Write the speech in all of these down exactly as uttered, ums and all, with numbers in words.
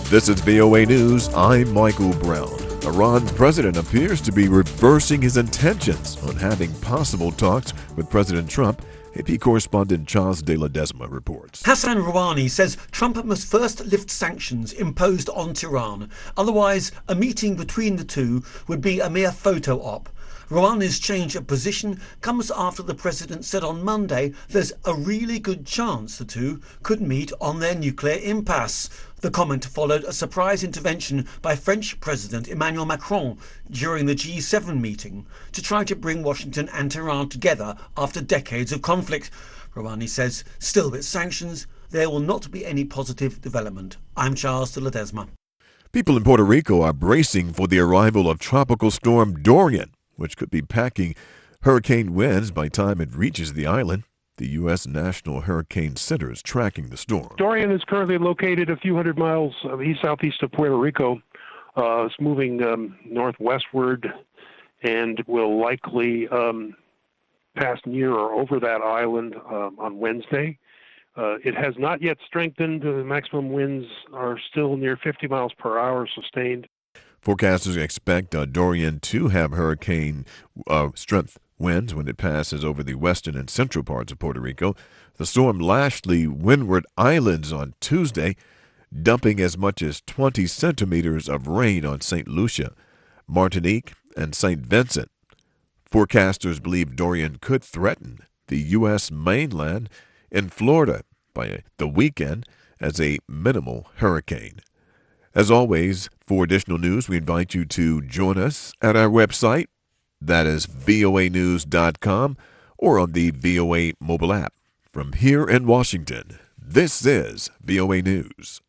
This is V O A News. I'm Michael Brown. Iran's president appears to be reversing his intentions on having possible talks with President Trump. A P correspondent Charles de Ledesma reports. Hassan Rouhani says Trump must first lift sanctions imposed on Tehran. Otherwise, a meeting between the two would be a mere photo op. Rouhani's change of position comes after the president said on Monday there's a really good chance the two could meet on their nuclear impasse. The comment followed a surprise intervention by French President Emmanuel Macron during the G seven meeting to try to bring Washington and Tehran together after decades of conflict. Rouhani says, still with sanctions, there will not be any positive development. I'm Charles de Ledesma. People in Puerto Rico are bracing for the arrival of Tropical Storm Dorian, which could be packing hurricane winds by the time it reaches the island. The U S National Hurricane Center is tracking the storm. Dorian is currently located a few hundred miles east-southeast of Puerto Rico. Uh, it's moving um, northwestward and will likely um, pass near or over that island um, on Wednesday. Uh, it has not yet strengthened. The maximum winds are still near fifty miles per hour sustained. Forecasters expect uh, Dorian to have hurricane uh, strength winds when it passes over the western and central parts of Puerto Rico. The storm lashed the Windward Islands on Tuesday, dumping as much as twenty centimeters of rain on Saint Lucia, Martinique, and Saint Vincent. Forecasters believe Dorian could threaten the U S mainland and Florida by the weekend as a minimal hurricane. As always, for additional news, we invite you to join us at our website. That is V O A news dot com or on the V O A mobile app. From here in Washington, this is V O A News.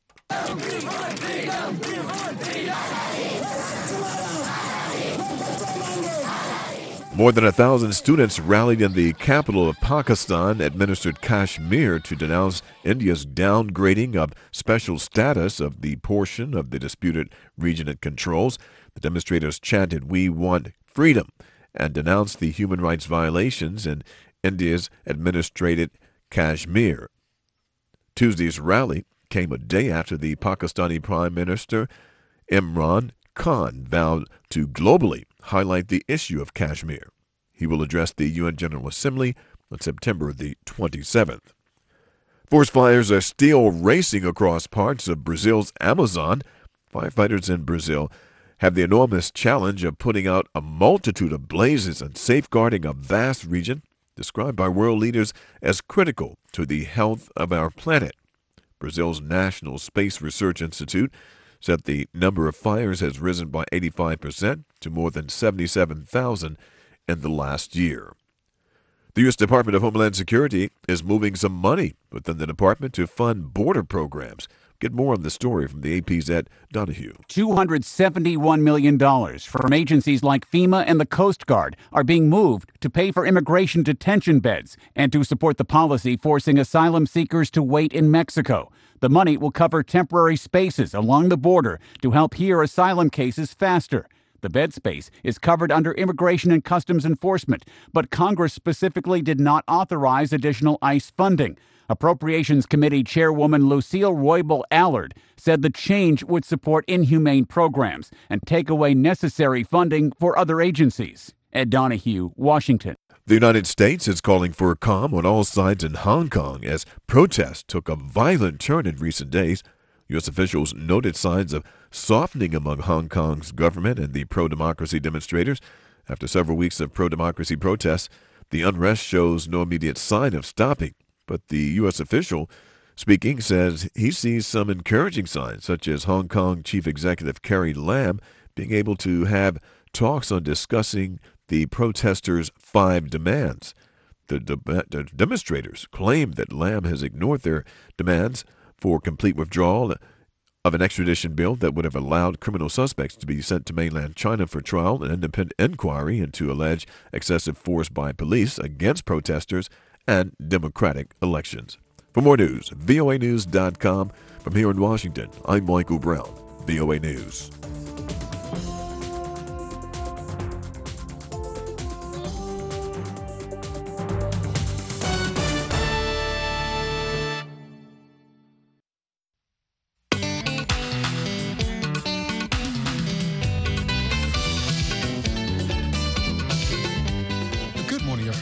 More than a thousand students rallied in the capital of Pakistan-administered Kashmir to denounce India's downgrading of special status of the portion of the disputed region it controls. The demonstrators chanted, "We want freedom," and denounced the human rights violations in India's administrated Kashmir. Tuesday's rally came a day after the Pakistani Prime Minister Imran Khan vowed to globally highlight the issue of Kashmir. He will address the U N General Assembly on September the twenty-seventh. Forest fires are still racing across parts of Brazil's Amazon. Firefighters in Brazil have the enormous challenge of putting out a multitude of blazes and safeguarding a vast region described by world leaders as critical to the health of our planet. Brazil's National Space Research Institute said the number of fires has risen by eighty-five percent to more than seventy-seven thousand in the last year. The U S Department of Homeland Security is moving some money within the department to fund border programs. Get more on the story from the A P's Ed Donahue. two hundred seventy-one million dollars from agencies like FEMA and the Coast Guard are being moved to pay for immigration detention beds and to support the policy forcing asylum seekers to wait in Mexico. The money will cover temporary spaces along the border to help hear asylum cases faster. The bed space is covered under Immigration and Customs Enforcement, but Congress specifically did not authorize additional ICE funding. Appropriations Committee Chairwoman Lucille Roybal Allard said the change would support inhumane programs and take away necessary funding for other agencies. Ed Donahue, Washington. The United States is calling for calm on all sides in Hong Kong as protests took a violent turn in recent days. U S officials noted signs of softening among Hong Kong's government and the pro-democracy demonstrators. After several weeks of pro-democracy protests, the unrest shows no immediate sign of stopping. But the U S official speaking says he sees some encouraging signs, such as Hong Kong Chief Executive Carrie Lam being able to have talks on discussing the protesters' five demands. The, de- the demonstrators claim that Lam has ignored their demands for complete withdrawal of an extradition bill that would have allowed criminal suspects to be sent to mainland China for trial and independent inquiry into alleged excessive force by police against protesters and democratic elections. For more news, V O A news dot com. From here in Washington, I'm Michael Brown, V O A News.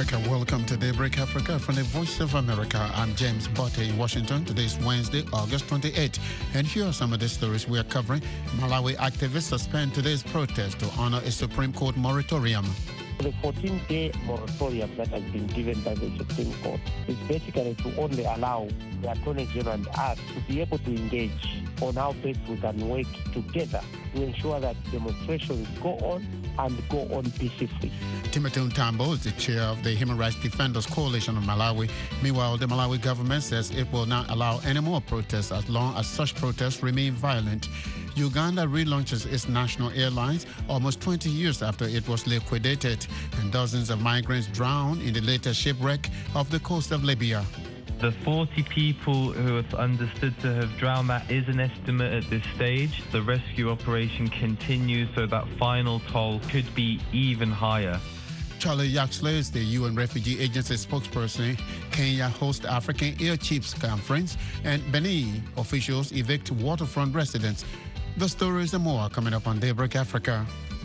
Africa. Welcome to Daybreak Africa from the Voice of America. I'm James Botte in Washington. Today is Wednesday, August twenty-eighth. And here are some of the stories we are covering. Malawi activists suspend today's protest to honor a Supreme Court moratorium. The fourteen-day moratorium that has been given by the Supreme Court is basically to only allow the Attorney General and us to be able to engage on how best we can work together to ensure that demonstrations go on and go on peacefully. Timothy Ntambo is the chair of the Human Rights Defenders Coalition of Malawi. Meanwhile, the Malawi government says it will not allow any more protests as long as such protests remain violent. Uganda relaunches its national airlines almost twenty years after it was liquidated, and dozens of migrants drowned in the latest shipwreck off the coast of Libya. The forty people who are understood to have drowned, that is an estimate at this stage. The rescue operation continues, so that final toll could be even higher. Charlie Yaxley is the U N Refugee Agency spokesperson. Kenya hosts African Air Chiefs Conference, and Benin officials evict waterfront residents. The stories and more coming up on Daybreak Africa.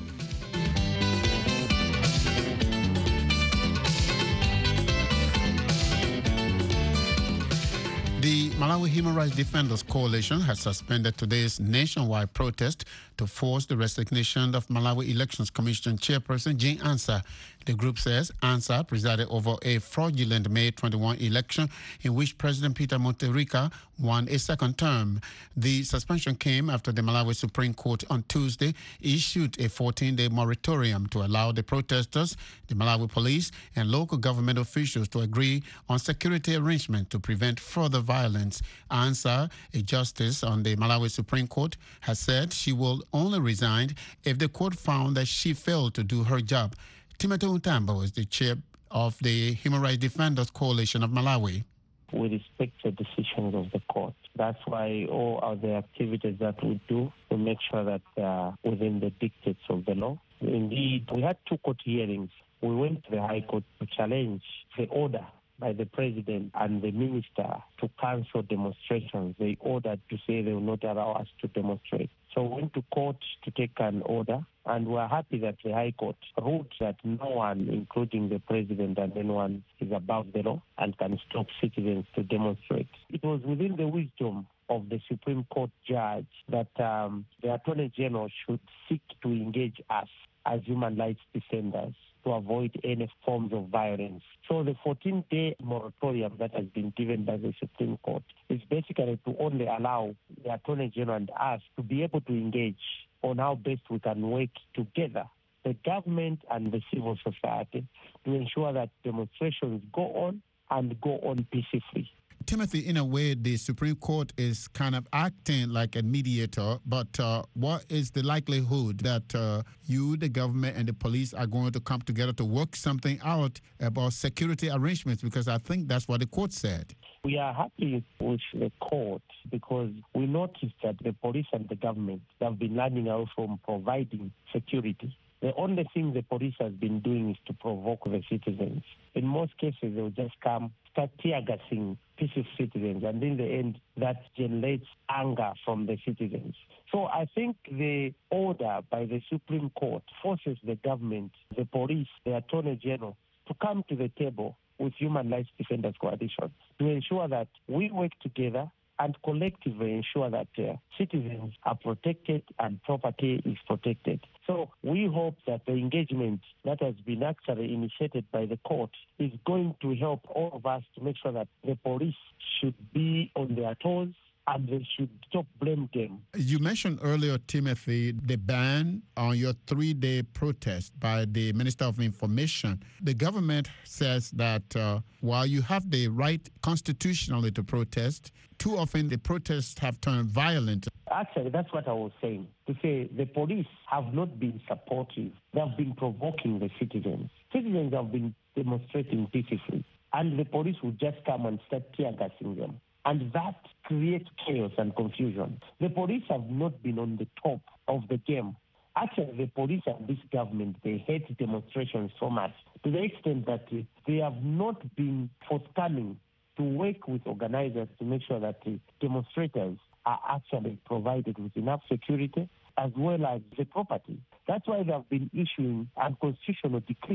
The Malawi Human Rights Defenders Coalition has suspended today's nationwide protest to force the resignation of Malawi Elections Commission Chairperson Jean Ansah. The group says Ansah presided over a fraudulent May twenty-first election in which President Peter Mutharika won a second term. The suspension came after the Malawi Supreme Court on Tuesday issued a fourteen-day moratorium to allow the protesters, the Malawi police, and local government officials to agree on security arrangements to prevent further violence. Ansah, a justice on the Malawi Supreme Court, has said she will only resign if the court found that she failed to do her job. Timothy Ntambo is the chair of the Human Rights Defenders Coalition of Malawi. We respect the decisions of the court. That's why all of the activities that we do, we make sure that they are within the dictates of the law. Indeed, we had two court hearings. We went to the High Court to challenge the order by the president and the minister to cancel demonstrations. They ordered to say they will not allow us to demonstrate. So we went to court to take an order, and we're happy that the High Court ruled that no one, including the president and anyone, is above the law and can stop citizens to demonstrate. It was within the wisdom of the Supreme Court judge that um, the Attorney General should seek to engage us as human rights defenders to avoid any forms of violence. So the fourteen-day moratorium that has been given by the Supreme Court is basically to only allow the Attorney General and us to be able to engage on how best we can work together, the government and the civil society, to ensure that demonstrations go on and go on peacefully. Timothy, in a way, the Supreme Court is kind of acting like a mediator, but uh, what is the likelihood that uh, you, the government, and the police are going to come together to work something out about security arrangements? Because I think that's what the court said. We are happy with the court because we noticed that the police and the government have been learning out from providing security. The only thing the police has been doing is to provoke the citizens. In most cases, they will just come, start tear-gassing peaceful citizens, and in the end, that generates anger from the citizens. So I think the order by the Supreme Court forces the government, the police, the Attorney General to come to the table with Human Rights Defenders Coalition to ensure that we work together and collectively ensure that uh, citizens are protected and property is protected. So we hope that the engagement that has been actually initiated by the court is going to help all of us to make sure that the police should be on their toes and they should stop blame game. You mentioned earlier, Timothy, the ban on your three-day protest by the Minister of Information. The government says that uh, while you have the right constitutionally to protest, too often the protests have turned violent. Actually, that's what I was saying. To say the police have not been supportive. They have been provoking the citizens. Citizens have been demonstrating peacefully, and the police would just come and start tear-gassing them. And that creates chaos and confusion. The police have not been on the top of the game. Actually, the police and this government, they hate demonstrations so much to the extent that they have not been forthcoming to work with organizers to make sure that the demonstrators are actually provided with enough security as well as the property. That's why they have been issuing unconstitutional decrees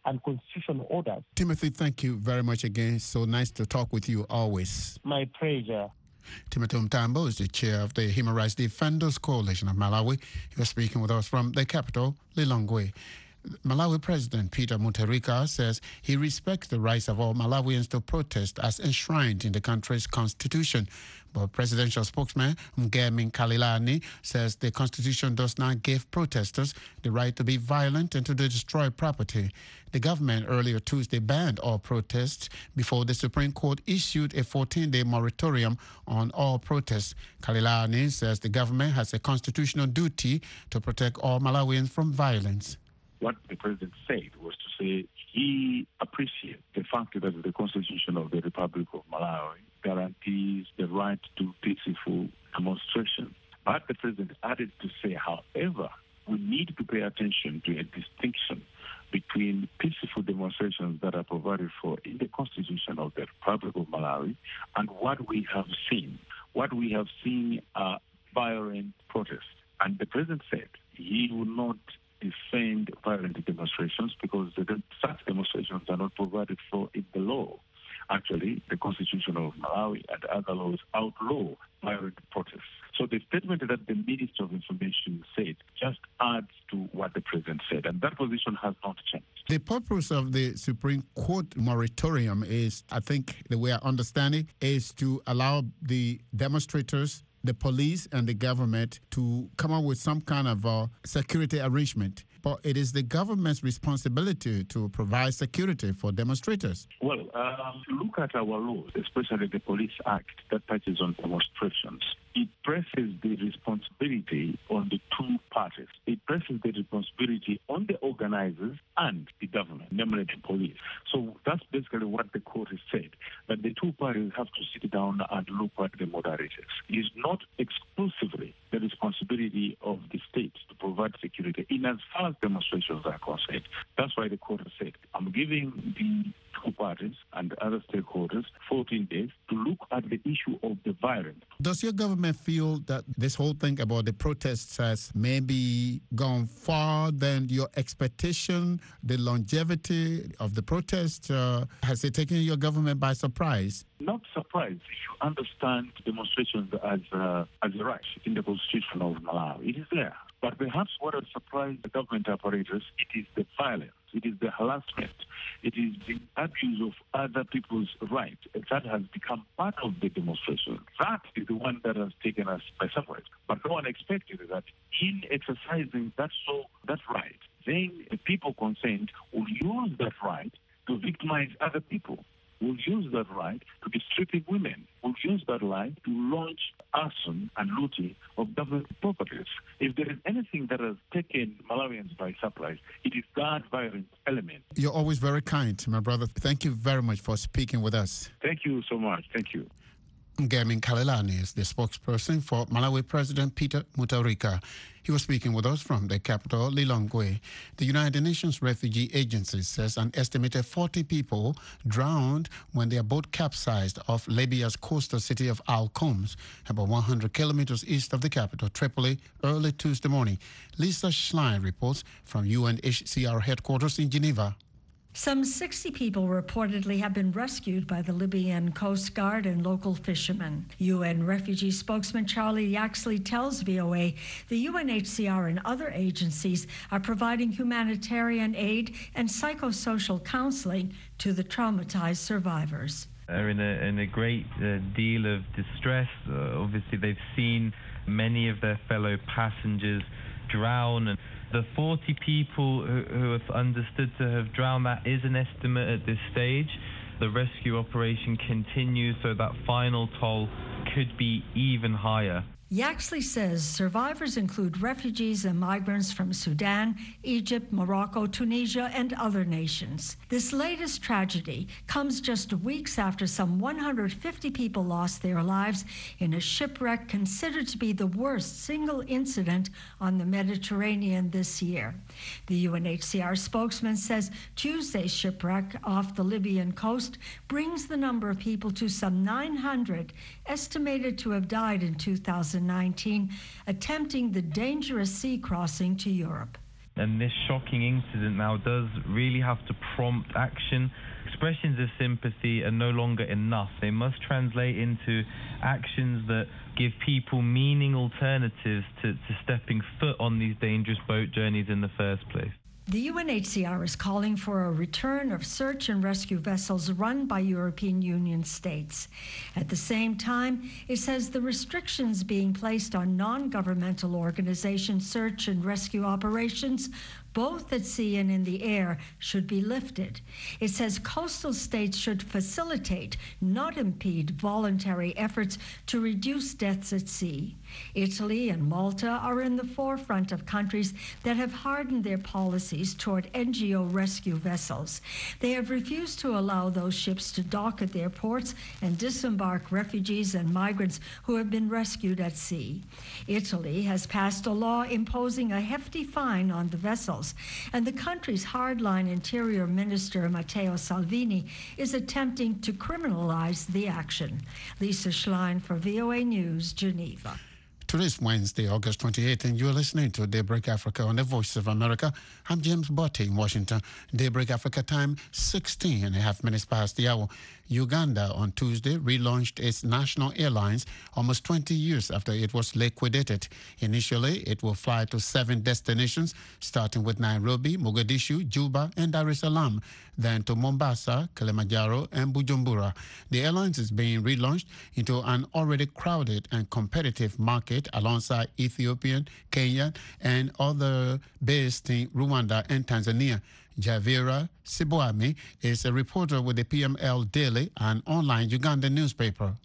and constitutional orders. Timothy, thank you very much again. So nice to talk with you always. My pleasure. Timothy Mtambo is the chair of the Human Rights Defenders Coalition of Malawi. He was speaking with us from the capital, Lilongwe. Malawi President Peter Mutharika says he respects the rights of all Malawians to protest as enshrined in the country's constitution. But presidential spokesman Mgemi Khalilani says the constitution does not give protesters the right to be violent and to destroy property. The government earlier Tuesday banned all protests before the Supreme Court issued a fourteen-day moratorium on all protests. Khalilani says the government has a constitutional duty to protect all Malawians from violence. What the president said was to say he appreciates the fact that the Constitution of the Republic of Malawi guarantees the right to peaceful demonstration. But the president added to say, however, we need to pay attention to a distinction between peaceful demonstrations that are provided for in the Constitution of the Republic of Malawi and what we have seen. What we have seen are violent protests. And the president said he will not defend violent demonstrations because the, such demonstrations are not provided for in the law. Actually, the Constitution of Malawi and other laws outlaw violent protests. So the statement that the Minister of Information said just adds to what the President said, and that position has not changed. The purpose of the Supreme Court moratorium is, I think the way I understand it, is to allow the demonstrators, the police and the government to come up with some kind of uh, security arrangement. But it is the government's responsibility to provide security for demonstrators. Well, um, look at our laws, especially the Police Act that touches on demonstrations. It presses the responsibility on the two parties. It presses the responsibility on the organizers and the government, namely the police. So that's basically what the court has said, that the two parties have to sit down and look at the moderators. It is not exclusively the responsibility of the state to provide security in as far as demonstrations are concerned. That's why the court has said, I'm giving the two parties and other stakeholders fourteen days to look at the issue of the violence. Does your government feel that this whole thing about the protests has maybe gone far than your expectation, the longevity of the protests? Uh, has it taken your government by surprise? Not surprised if you understand demonstrations as, uh, as a right in the Constitution of Malawi. It is there. But perhaps what has surprised the government apparatus, it is the violence, it is the harassment, it is the abuse of other people's rights that has become part of the demonstration. That is the one that has taken us by surprise. But no one expected that in exercising that so that right, then the people concerned will use that right to victimize other people, will use that right to be stripping women, will use that right to launch arson and looting of government properties. If there is anything that has taken Malawians by surprise, it is that violent element. You're always very kind, my brother. Thank you very much for speaking with us. Thank you so much. Thank you. Mgemi Khalilani is the spokesperson for Malawi President Peter Mutharika. He was speaking with us from the capital, Lilongwe. The United Nations Refugee Agency says an estimated forty people drowned when their boat capsized off Libya's coastal city of Al Khoms, about one hundred kilometers east of the capital, Tripoli, early Tuesday morning. Lisa Schlein reports from U N H C R headquarters in Geneva. Some sixty people reportedly have been rescued by the Libyan Coast Guard and local fishermen. U N refugee spokesman Charlie Yaxley tells V O A the U N H C R and other agencies are providing humanitarian aid and psychosocial counseling to the traumatized survivors. Are in a, in a great uh, deal of distress. Uh, obviously, they've seen many of their fellow passengers drown, and the forty people who, who have understood to have drowned, that is an estimate at this stage. The rescue operation continues, so that final toll could be even higher. Yaxley says survivors include refugees and migrants from Sudan, Egypt, Morocco, Tunisia, and other nations. This latest tragedy comes just weeks after some one hundred fifty people lost their lives in a shipwreck considered to be the worst single incident on the Mediterranean this year. The U N H C R spokesman says Tuesday's shipwreck off the Libyan coast brings the number of people to some nine hundred, estimated to have died in two thousand nineteen, attempting the dangerous sea crossing to Europe. And this shocking incident now does really have to prompt action. Expressions of sympathy are no longer enough. They must translate into actions that give people meaning alternatives to, to stepping foot on these dangerous boat journeys in the first place. The U N H C R is calling for a return of search and rescue vessels run by European Union states. At the same time, it says the restrictions being placed on non-governmental organization search and rescue operations, both at sea and in the air, should be lifted. It says coastal states should facilitate, not impede, voluntary efforts to reduce deaths at sea. Italy and Malta are in the forefront of countries that have hardened their policies toward N G O rescue vessels. They have refused to allow those ships to dock at their ports and disembark refugees and migrants who have been rescued at sea. Italy has passed a law imposing a hefty fine on the vessels, and the country's hardline Interior Minister Matteo Salvini is attempting to criminalize the action. Lisa Schlein for V O A News, Geneva. Today is Wednesday, August twenty-eighth, and you're listening to Daybreak Africa on the Voice of America. I'm James Botte in Washington. Daybreak Africa time, sixteen and a half minutes past the hour. Uganda on Tuesday relaunched its national airlines almost twenty years after it was liquidated. Initially, it will fly to seven destinations, starting with Nairobi, Mogadishu, Juba, and Dar es Salaam, then to Mombasa, Kilimanjaro, and Bujumbura. The airlines is being relaunched into an already crowded and competitive market alongside Ethiopian, Kenya, and other based in Rwanda and Tanzania. Javira Sibuami is a reporter with the P M L Daily, an online Ugandan newspaper.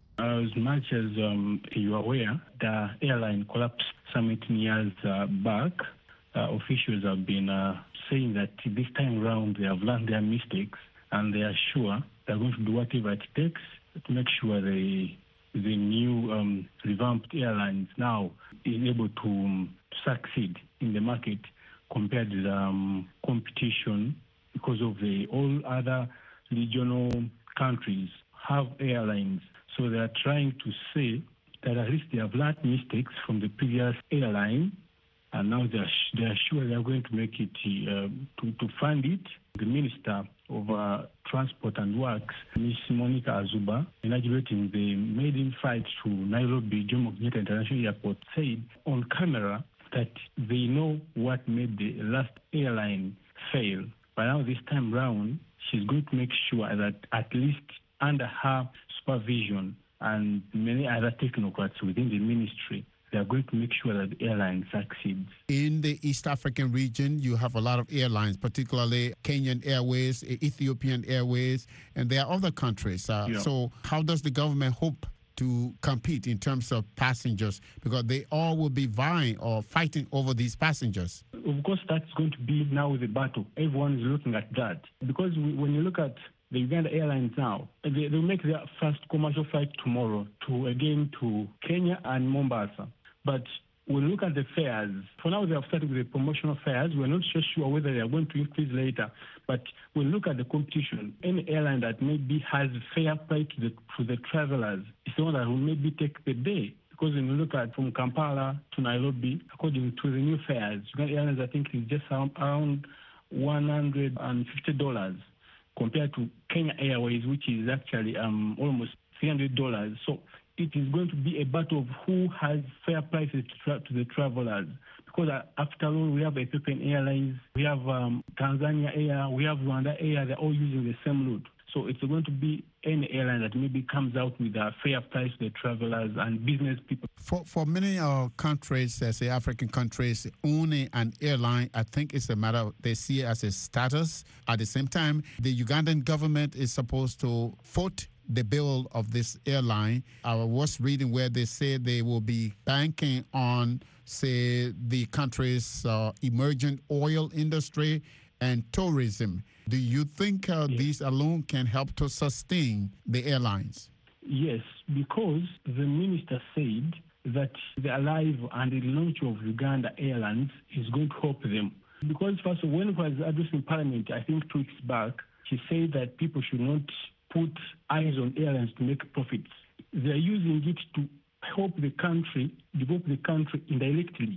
As much as um, you are aware, the airline collapsed some eighteen years uh, back. Uh, officials have been uh, saying that this time around they have learned their mistakes and they are sure they're going to do whatever it takes to make sure the the new um, revamped airlines now is able to, um, to succeed in the market compared to the um, competition, because of the all other regional countries have airlines. So they are trying to say that at least they have learned mistakes from the previous airline, and now they are, sh- they are sure they are going to make it, uh, to, to fund it. The Minister of uh, Transport and Works, Miz Monica Azuba, inaugurating the maiden flight to Nairobi Jomo Kenyatta International Airport, said on camera that they know what made the last airline fail. But now this time round, she's going to make sure that at least under her supervision and many other technocrats within the ministry, they are going to make sure that the airline succeeds. In the East African region, you have a lot of airlines, particularly Kenyan Airways, Ethiopian Airways, and there are other countries. Uh, yeah. So how does the government hope to compete in terms of passengers, because they all will be vying or fighting over these passengers? Of course, that's going to be now the battle. Everyone is looking at that. Because we, when you look at the Uganda Airlines now, they, they'll make their first commercial flight tomorrow to, again, to Kenya and Mombasa. But when you look at the fares, for now they have started with the promotional fares. We're not so sure whether they are going to increase later. But when you look at the competition, any airline that maybe has fair price to the, to the travelers is the one that will maybe take the day. Because when you look at from Kampala to Nairobi, according to the new fares, Uganda Airlines, I think, is just around, around one hundred fifty dollars compared to Kenya Airways, which is actually um, almost three hundred dollars. So it is going to be a battle of who has fair prices to, tra- to the travelers. Because uh, after all, we have Ethiopian Airlines, we have um, Tanzania Air, we have Rwanda Air, they're all using the same route. So it's going to be any airline that maybe comes out with a fair price to the travelers and business people. For for many uh, countries, uh, say African countries, owning an airline, I think it's a matter of, they see it as a status. At the same time, the Ugandan government is supposed to foot the bill of this airline. I was reading where they say they will be banking on, say, the country's uh, emergent oil industry and tourism. Do you think uh, yes. these alone can help to sustain the airlines? Yes, because the minister said that the arrival and the launch of Uganda Airlines is going to help them. Because first of all, when he was addressing Parliament, I think two weeks back, she said that people should not put eyes on airlines to make profits. They are using it to help the country, develop the country indirectly.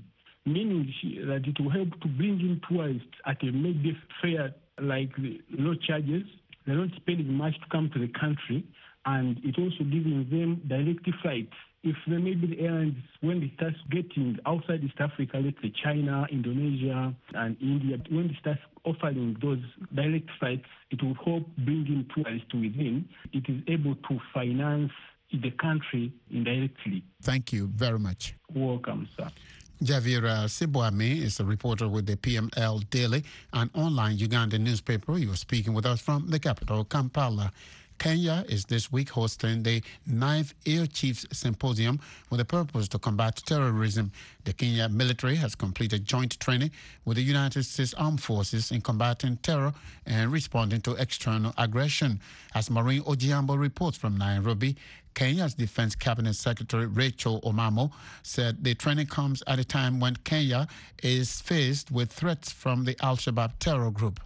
meaning that it will help to bring in tourists at a maybe fair, like low charges. They're not spending much to come to the country, and it also giving them direct flights. If there may be the airlines, when they start getting outside East Africa, let's say China, Indonesia, and India, when they start offering those direct flights, it will help bring in tourists within. It is able to finance the country indirectly. Thank you very much. Welcome, sir. Javira Sibwami is a reporter with the P M L Daily, an online Ugandan newspaper. You are speaking with us from the capital, Kampala. Kenya is this week hosting the ninth Air Chiefs Symposium with a purpose to combat terrorism. The Kenya military has completed joint training with the United States Armed Forces in combating terror and responding to external aggression. As Maureen Ojiambo reports from Nairobi, Kenya's Defense Cabinet Secretary Rachel Omamo said the training comes at a time when Kenya is faced with threats from the Al-Shabaab terror group.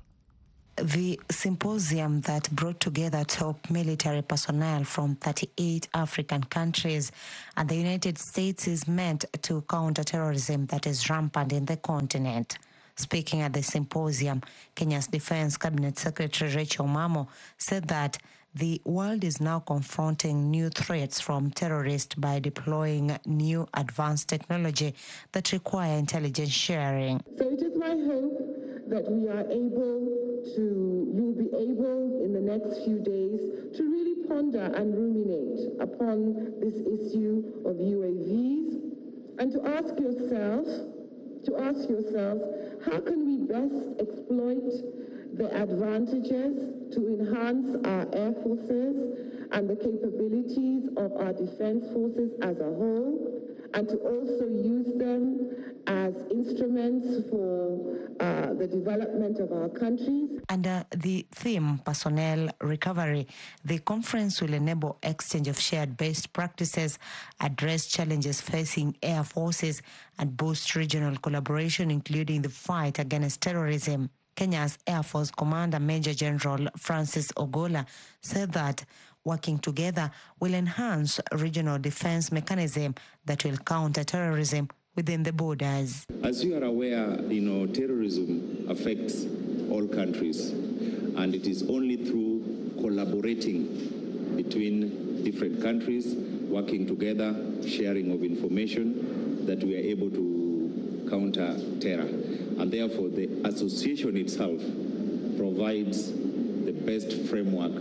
The symposium that brought together top military personnel from thirty-eight African countries and the United States is meant to counter terrorism that is rampant in the continent. Speaking at the symposium, Kenya's Defense Cabinet Secretary Rachel Omamo said that the world is now confronting new threats from terrorists by deploying new advanced technology that require intelligence sharing. So it is my hope that we are able to, you'll be able in the next few days to really ponder and ruminate upon this issue of U A Vs and to ask yourself, to ask yourself, how can we best exploit the advantages to enhance our air forces and the capabilities of our defense forces as a whole, and to also use them as instruments for uh, the development of our countries. Under the theme Personnel Recovery, the conference will enable exchange of shared best practices, address challenges facing air forces, and boost regional collaboration, including the fight against terrorism. Kenya's Air Force Commander Major General Francis Ogola said that working together will enhance regional defense mechanism that will counter terrorism within the borders. As you are aware, you know, terrorism affects all countries, and it is only through collaborating between different countries, working together, sharing of information, that we are able to counter terror. And therefore, the association itself provides the best framework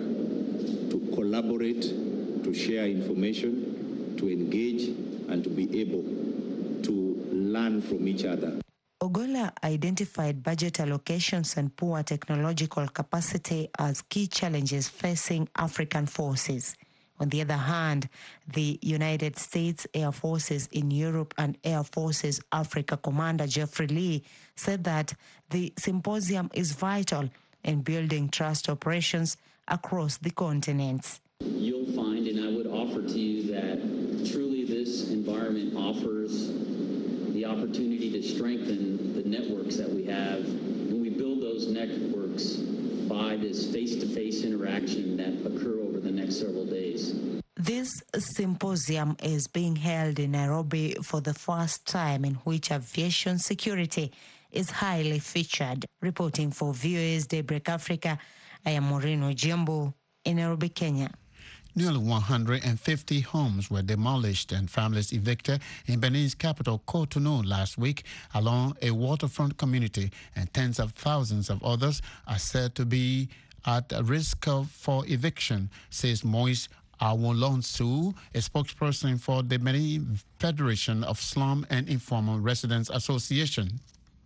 to collaborate, to share information, to engage, and to be able to learn from each other. Ogola identified budget allocations and poor technological capacity as key challenges facing African forces. On the other hand, the United States Air Forces in Europe and Air Forces Africa Commander Jeffrey Lee said that the symposium is vital in building trust operations across the continents. You'll find, and I would offer to you, that truly this environment offers the opportunity to strengthen the networks that we have. When we build those networks by this face-to-face interaction that occur over the next several days. This symposium is being held in Nairobi for the first time, in which aviation security is highly featured. Reporting for V O A's Daybreak Africa, I am Maureen Ojiambo in Nairobi, Kenya. Nearly one hundred fifty homes were demolished and families evicted in Benin's capital, Cotonou, last week along a waterfront community, and tens of thousands of others are said to be at risk of, for eviction, says Moise Awolonsu, a spokesperson for the Benin Federation of Slum and Informal Residents Association.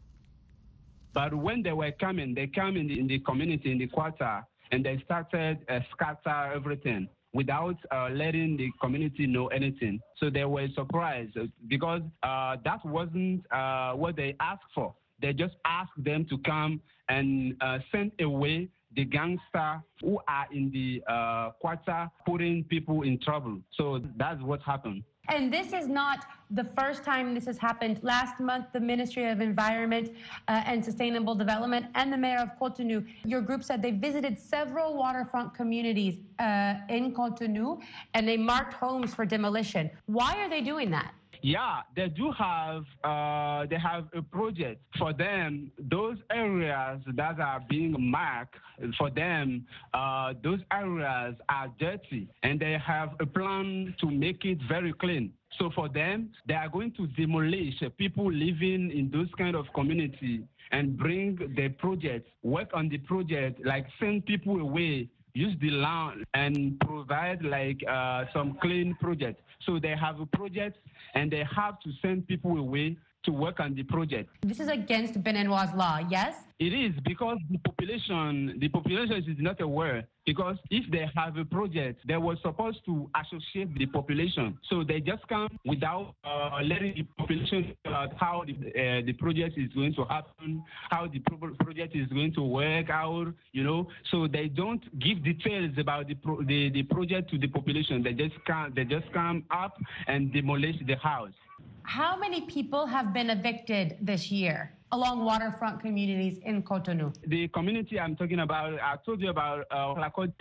But when they were coming, they came in the, in the community, in the quarter, and they started uh, scatter everything without uh, letting the community know anything. So they were surprised because uh, that wasn't uh, what they asked for. They just asked them to come and uh, send away the gangsters who are in the uh, quarter putting people in trouble. So that's what happened. And this is not the first time this has happened. Last month, the Ministry of Environment uh, and Sustainable Development and the Mayor of Cotonou, your group said they visited several waterfront communities uh, in Cotonou and they marked homes for demolition. Why are they doing that? Yeah, they do have, uh, they have a project for them. Those areas that are being marked, for them, uh, those areas are dirty, and they have a plan to make it very clean. So for them, they are going to demolish people living in those kind of community and bring the project, work on the project, like send people away, use the land and provide like uh, some clean project. So they have a project and they have to send people away to work on the project. This is against Beninois law, yes? It is, because the population, the population is not aware, because if they have a project, they were supposed to associate the population. So they just come without uh, letting the population know about how the, uh, the project is going to happen, how the pro- project is going to work out, you know. So they don't give details about the, pro- the, the project to the population. They just come, they just come up and demolish the house. How many people have been evicted this year along waterfront communities in Cotonou? The community I'm talking about, I told you about, uh,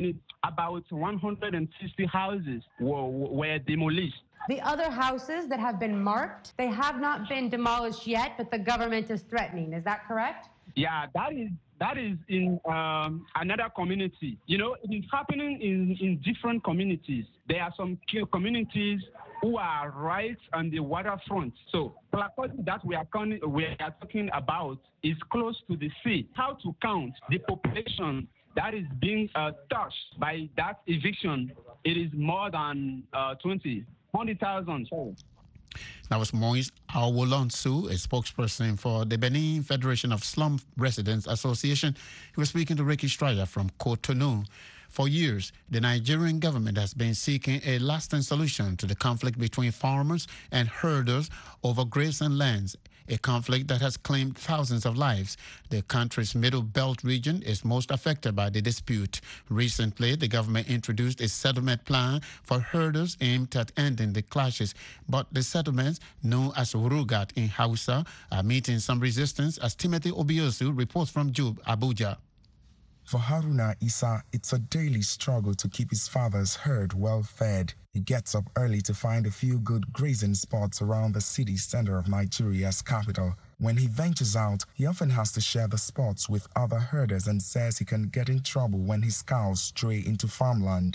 about one hundred sixty houses were, were demolished. The other houses that have been marked, they have not been demolished yet, but the government is threatening. Is that correct? Yeah, that is that is in um, another community. You know, it is happening in, in different communities. There are some communities who are right on the waterfront. So, Plakoti that we are, con- we are talking about is close to the sea. How to count the population that is being uh, touched by that eviction? It is more than uh, twenty, one hundred thousand. Sorry. That was Moise Awolonsu, a spokesperson for the Benin Federation of Slum Residents Association. He was speaking to Ricky Stryer from Cotonou. For years, the Nigerian government has been seeking a lasting solution to the conflict between farmers and herders over grazing lands, a conflict that has claimed thousands of lives. The country's Middle Belt region is most affected by the dispute. Recently, the government introduced a settlement plan for herders aimed at ending the clashes, but the settlements, known as Rugat in Hausa, are meeting some resistance, as Timothy Obiosu reports from Jube, Abuja. For Haruna Isa, it's a daily struggle to keep his father's herd well fed. He gets up early to find a few good grazing spots around the city center of Nigeria's capital. When he ventures out, he often has to share the spots with other herders and says he can get in trouble when his cows stray into farmland.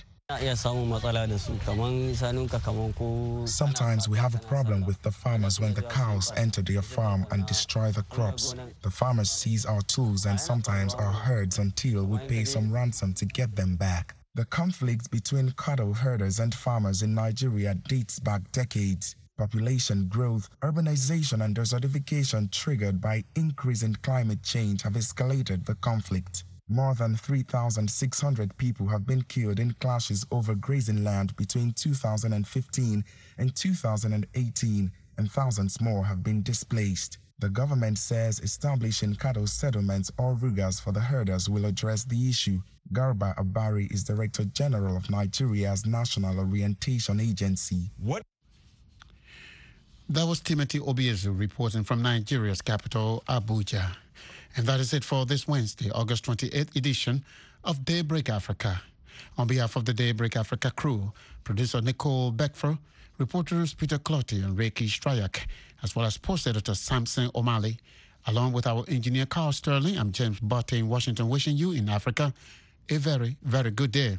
Sometimes we have a problem with the farmers when the cows enter their farm and destroy the crops. The farmers seize our tools and sometimes our herds until we pay some ransom to get them back. The conflict between cattle herders and farmers in Nigeria dates back decades. Population growth, urbanization, and desertification triggered by increasing climate change have escalated the conflict. More than three thousand six hundred people have been killed in clashes over grazing land between two thousand fifteen and two thousand eighteen, and thousands more have been displaced. The government says establishing cattle settlements or rugas for the herders will address the issue. Garba Abari is Director General of Nigeria's National Orientation Agency. What? That was Timothy Obiezu reporting from Nigeria's capital, Abuja. And that is it for this Wednesday, August twenty-eighth edition of Daybreak Africa. On behalf of the Daybreak Africa crew, producer Nicole Beckfer, reporters Peter Clotty and Reiki Stryak, as well as post editor Samson O'Malley, along with our engineer Carl Sterling, I'm James Butte in Washington, wishing you in Africa a very, very good day.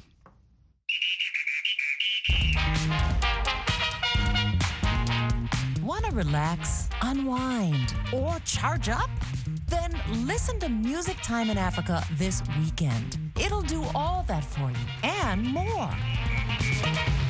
Want to relax, unwind, or charge up? Then listen to Music Time in Africa this weekend. It'll do all that for you and more.